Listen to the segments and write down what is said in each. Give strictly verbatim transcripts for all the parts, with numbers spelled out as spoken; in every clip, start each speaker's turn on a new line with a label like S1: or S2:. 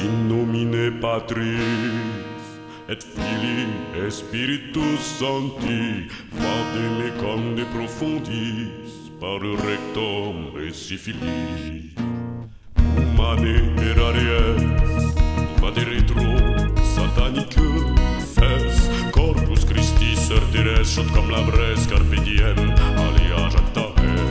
S1: In nomine Patris et Filii et Spiritus Sancti, vademe conde profundis, par rectum et syphilis. Humane eraries, vade retro, satanique, fes, corpus Christi sortires, shot comme la braise, carpe diem, alia jacta.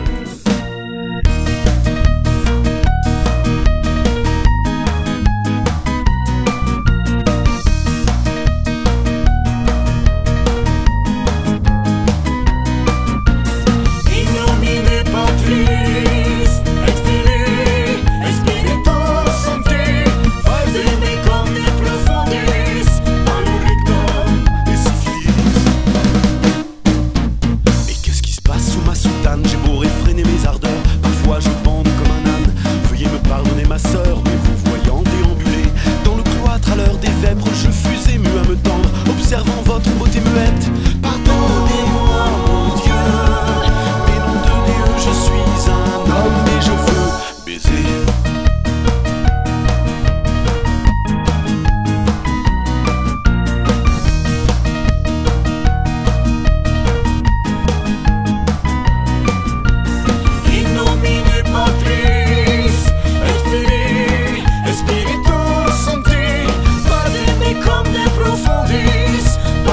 S2: Observant votre beauté muette, pardonnez-moi mon Dieu, mais nom de Dieu, je suis un homme et je veux baiser. In nomine Patris et Filii et Spiritus Sancti, vademe conde profundis.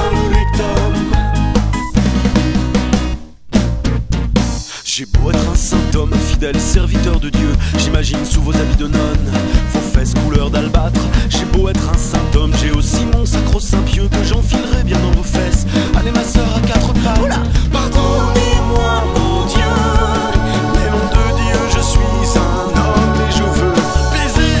S2: J'ai beau être un saint homme, fidèle serviteur de Dieu, j'imagine sous vos habits de nonne, vos fesses couleur d'albâtre. J'ai beau être un saint homme, j'ai aussi mon sacro-saint pieux que j'enfilerai bien dans vos fesses. Allez ma sœur à quatre pattes. Oula, pardonnez-moi mon Dieu, mais nom de Dieu, je suis un homme et je veux baiser.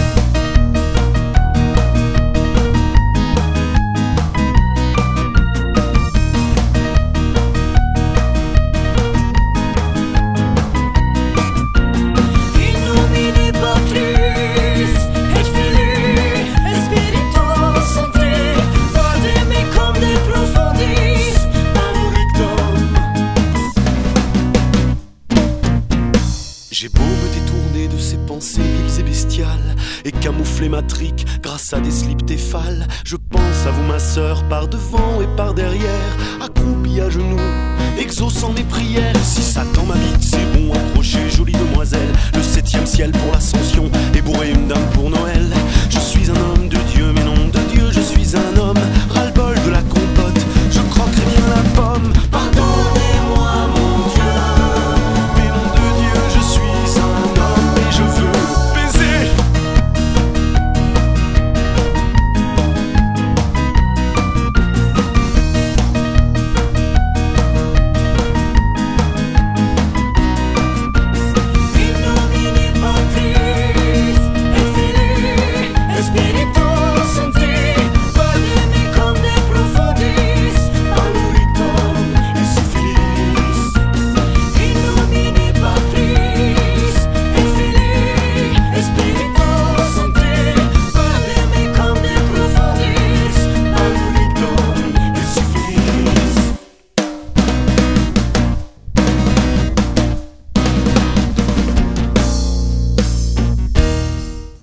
S2: J'ai beau me détourner de ces pensées viles et bestiales et camoufler ma trique grâce à des slips téphales, je pense à vous ma sœur par devant et par derrière, accroupie à genoux, exaucant mes prières. Si Satan m'habite, c'est bon, approchez jolie demoiselle, le septième ciel pour l'ascension et bourré une dame pour Noël.